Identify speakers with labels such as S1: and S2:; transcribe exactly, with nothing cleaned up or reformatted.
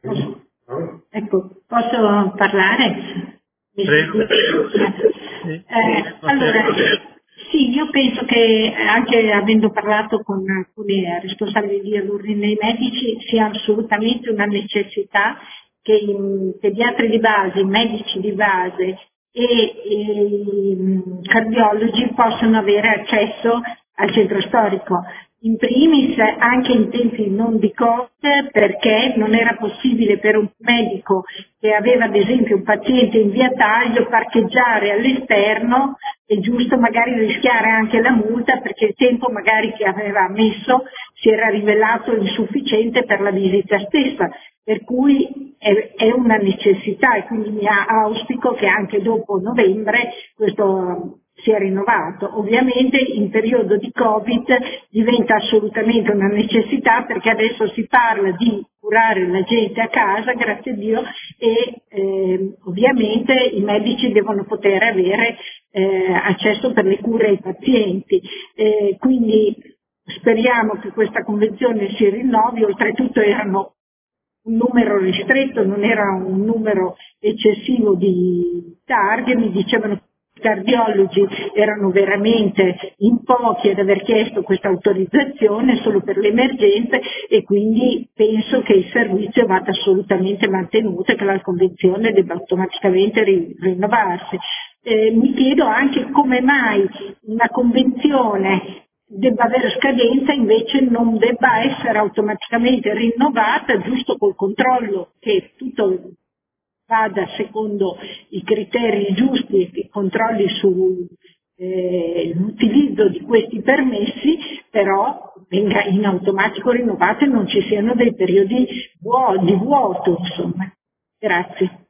S1: Posso, ecco, posso parlare?
S2: Prego.
S1: Eh, allora, sì, io penso che anche avendo parlato con alcuni responsabili di ordine dei medici sia assolutamente una necessità che i pediatri di base, i medici di base e i cardiologi possano avere accesso al centro storico. In primis anche in tempi non di Covid, perché non era possibile per un medico che aveva ad esempio un paziente in via Taglio parcheggiare all'esterno, è giusto magari rischiare anche la multa perché il tempo magari che aveva messo si era rivelato insufficiente per la visita stessa, per cui è, è una necessità e quindi mi auspico che anche dopo novembre questo sia rinnovato. Ovviamente in periodo di Covid diventa assolutamente una necessità perché adesso si parla di curare la gente a casa, grazie a Dio, e eh, ovviamente i medici devono poter avere eh, accesso per le cure ai pazienti. Eh, quindi speriamo che questa convenzione si rinnovi, oltretutto erano un numero ristretto, non era un numero eccessivo di targhe, mi dicevano che i cardiologi erano veramente in pochi ad aver chiesto questa autorizzazione solo per le emergenze e quindi penso che il servizio vada assolutamente mantenuto e che la convenzione debba automaticamente ri- rinnovarsi. Eh, mi chiedo anche come mai una convenzione debba avere scadenza invece non debba essere automaticamente rinnovata, giusto col controllo che tutto vada secondo i criteri giusti e i controlli sull'utilizzo eh, di questi permessi, però venga in automatico rinnovato e non ci siano dei periodi vuo- di vuoto, insomma. Grazie.